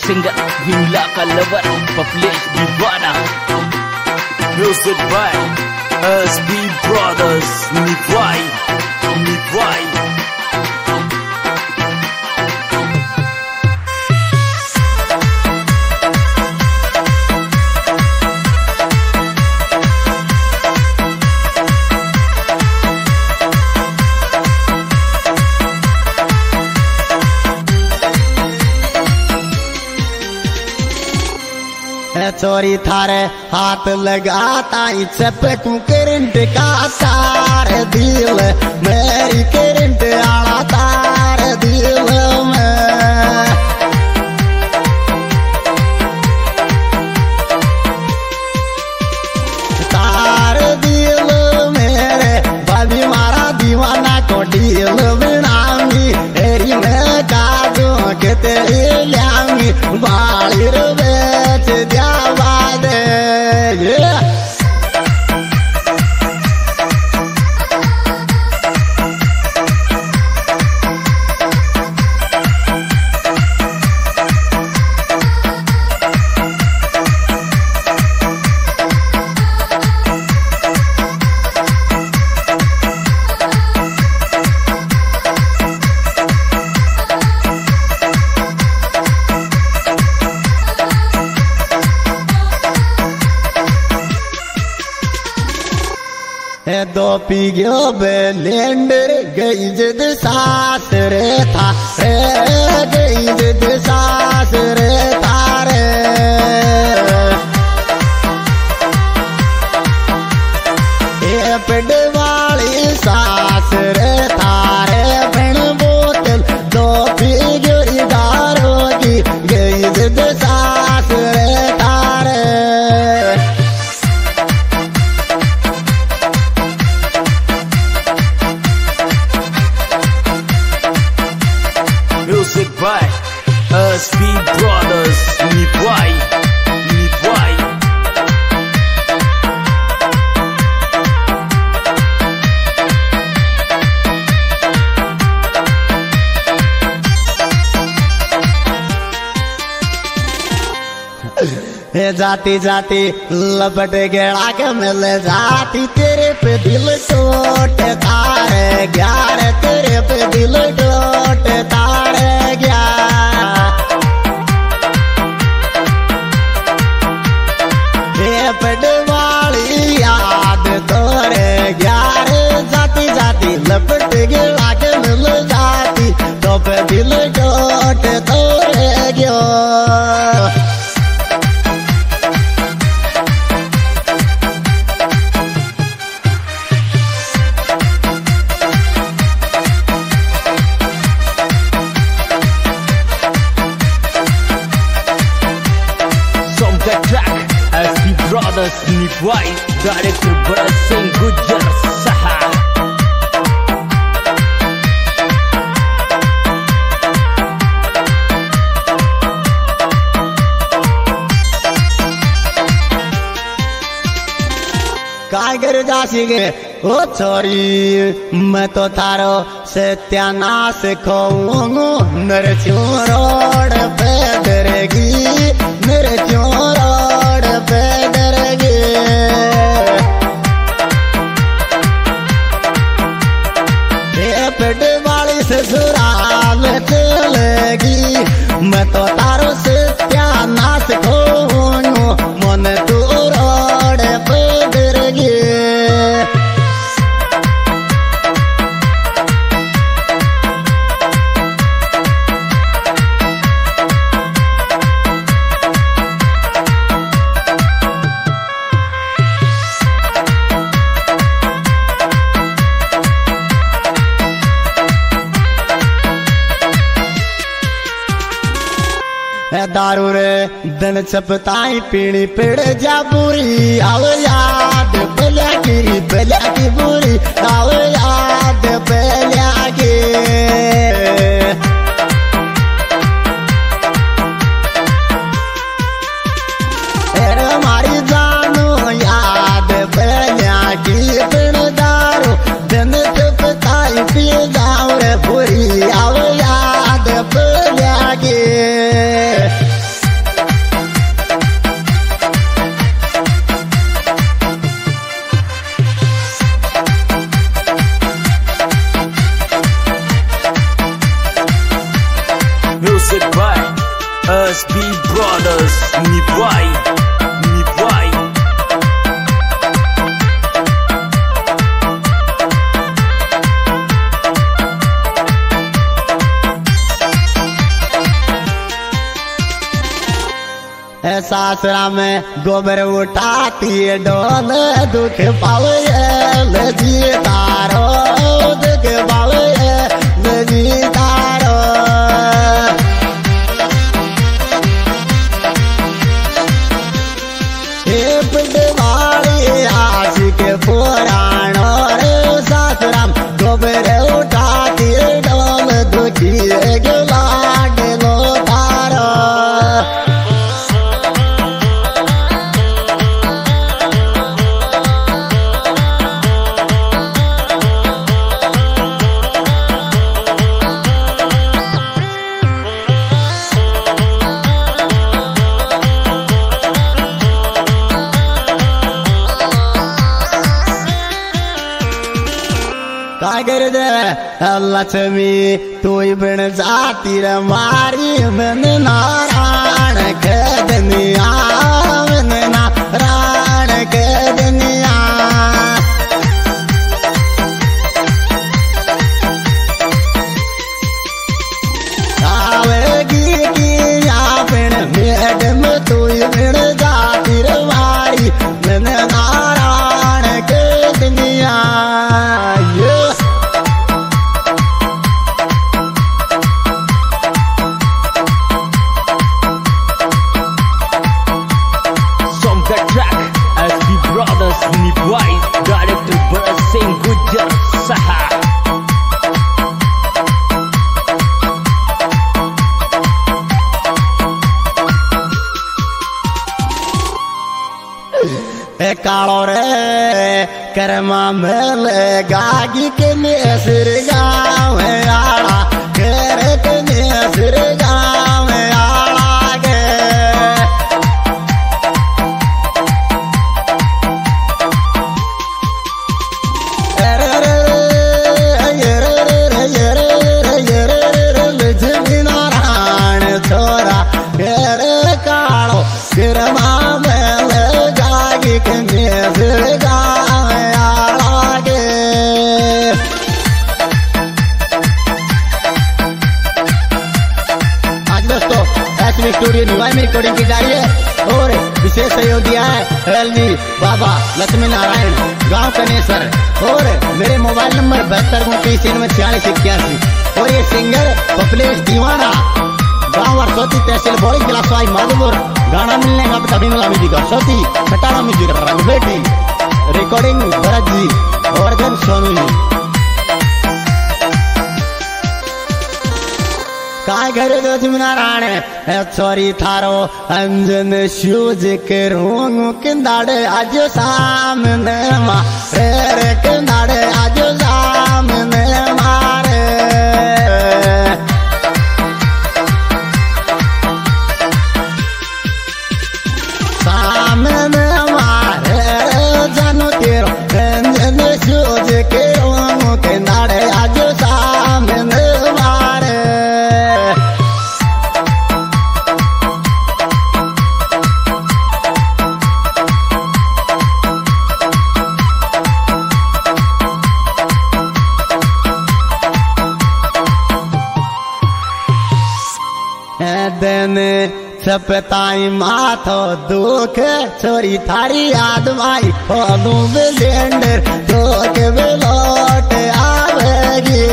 singer Wimla Kalabar Publish Divana. Music by SB Brothers Nivai. चोरी थारे हाथ लगाता पे तू करंट का तार दिल मेरी करंट आला तार दिल में तार दिल मेरे भाभी मारा दीवाना को दिल बनाऊंगी तेरी में काजू के तेरी लाऊंगी बाली बेच दिया दो पी गयो बेलेंडर गई जिद सास रे था रे गई जिद सास रे थारे ये पेड़ वाली सास रे थारे बिन बोतल दो पी गयो दारू की गई जिद सास रे थारे Music by SB Brothers Nivai. जाती जाती लपट गेड़ा के मिल जाती तेरे पे दिल टूट तारे ग्यार तेरे पे दिल टूट तारे ग्यार ये पेड़ वाली याद तोरे ग्यार जाती जाती लपट गेड़ा के मिल जाती तो पे दिल टूट तोरे गयो Brothers Nivai, Director Bharat Singh Gujjar Saha. कागर जासी गे ओ छोरी मैं तो थारो सत्यानाश खोऊंगू नरसिंह रोड पे डरेगी नरसिंह रोड पे डरेगी ये पेट वाली ससुराल चलेगी मैं तो तारो सत्यानाश खोऊंगू मन तू रोड पे डरेगी दारू रे दिन छपताई पीणी पेड़ जा बुरी आओ याद बल्या की बुरी आओ याद बल्या की मारी जानू याद बल्या की पिण दारू दिन छपताई पी जाओ रे बुरी आओ याद बल्या की Music by SB Brothers Nipwai. सासरा में गोबर उठाती डोल दुख पावे लजी तारो दुख पावे लजी तारो हे पिटवाड़ी आस के पुराण सासरा में गोबर उठाती डोल दुखी गिलाट लो तारो कागर दे लक्ष्मी तू बिन जाती रे मारी मन नारायण के दुनिया मन नारायण के दुनिया आवेगी की या बिन मैडम तू बिन जाती रे मारी मन नारायण के दुनिया Nipwai, director Bharat Singh Gujjar Saha. कालो रे करमा मेल गागी के नेसर गाँव आड़ा कर के नेसर गाँव आड़ा गे नारायण छोरा कर कालो करमा मेल गागी के नेसर गाँव आड़ा गे आज दोस्तों ऐसी स्टूडियो निवाई में रिकॉर्डिंग की जा रही है और विशेष सहयोग दिया है एलजी बाबा लक्ष्मी नारायण गांव कनेसर और मेरे मोबाइल नंबर 72294681 और ये सिंगर पपलेश दीवाना गांव वर्षोती तहसील बोली जिला सवाई माधोपुर गाना मिलने का तभी मिला म्यूजिक वर्षोती खटारा म्यूजिक रंगबेटी रिकॉर्डिंग भरत जी और जन सोनू जी काय घर लक्ष्मी नारायण छोरी थारो अंजन शूज के रोंग किंदाड़े आज सामने मारे किंदाड़े आज सामने मारे सामने मारे जानू तेरो अंजन शूज के रोंग किंदाड़े आज सामने मारे दिन छपताई माथो दुख छोरी थारी आदमाई खोलू बिलेंडर दुख बिलोट आवेगी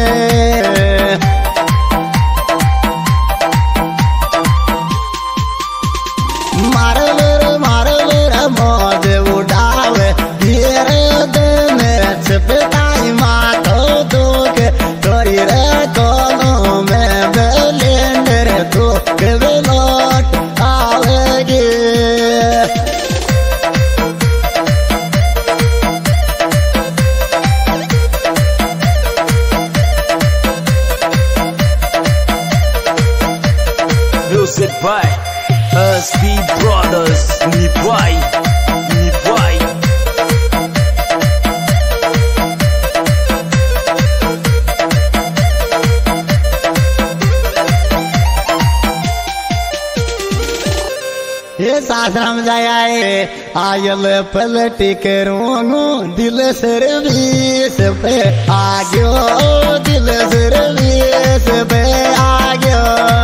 मारवेर मौज उड़ावे धीरे दिन छपताई माथो दुख छोरी रे कोलों में बिलेंडर दुख बिलोट आवेगी Music by SB Brothers Nipwai. आश्रम जाए आयल पलट करूँ दिल सर्विस पे आ गयो दिल सर्विस पे आ गयो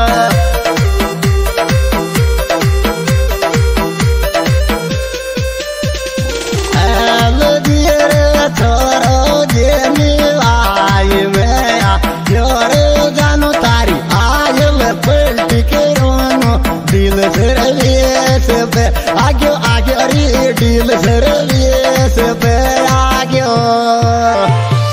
छोरो जे मिलाई में योर जानो तारी आयल पलट करूँ दिल सर्विस पे आग्यो आग्यो रे दिल सर्विस पे आग्यो